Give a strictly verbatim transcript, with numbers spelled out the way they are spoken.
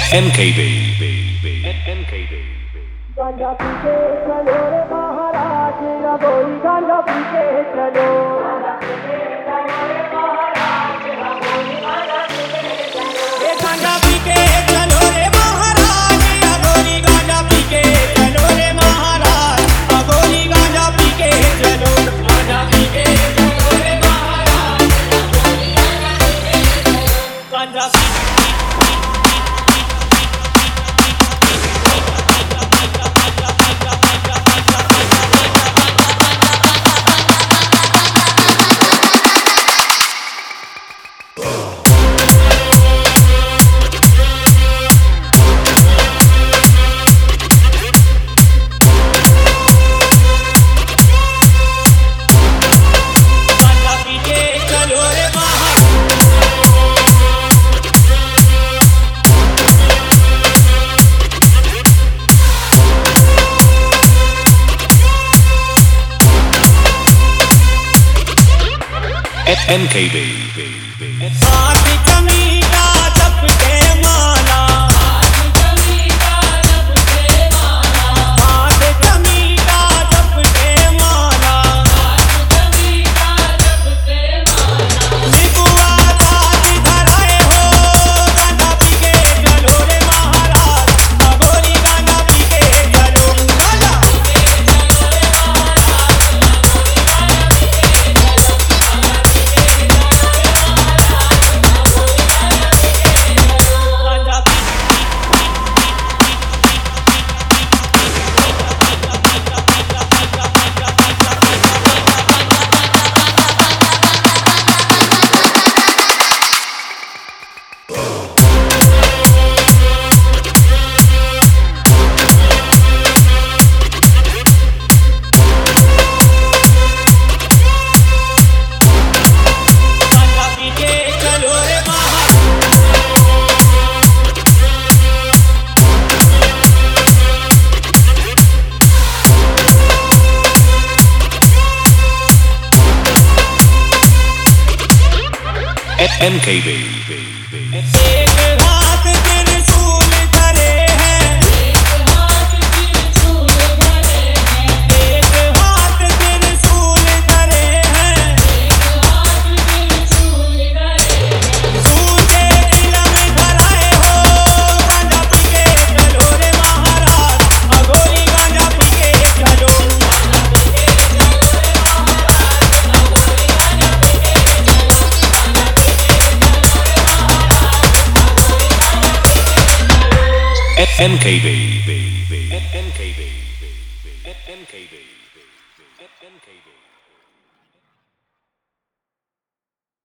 M K B M K B गांजा पी के चलो रे महाराज या गोली गांजा पी के चलो गांजा पी के चलो रे महाराज या गोली गांजा पी के चलो ये गांजा पी के चलो रे महाराज या गोली गांजा पी के चलो रे महाराज या गोली गांजा पी के चलो गांजा पी के चलो रे महाराज या गोली गांजा पी के चलो गांजा M K B साथ कमी का जपते माला साथ कमी का जपते माला साथ कमी का जपते माला साथ कमी का जपते माला निकुआ साथ धराए हो गांजा पी के चलो रे महाराज गोली गांजा पी के चलो गांजा पी के चलो रे महाराज गोली गांजा पी के चलो M K B एक हाथ त्रिशूल धरे हैं एक हाथ त्रिशूल धरे हैं एक हाथ त्रिशूल धरे हैं एक हाथ त्रिशूल धरे हैं सूझे इलम धराए हो गांजा पी के चलो रे महाराज गोली गांजा पी के चलो गांजा पी के चलो रे महाराज गोली गांजा पी के चलो गांजा पी के M K B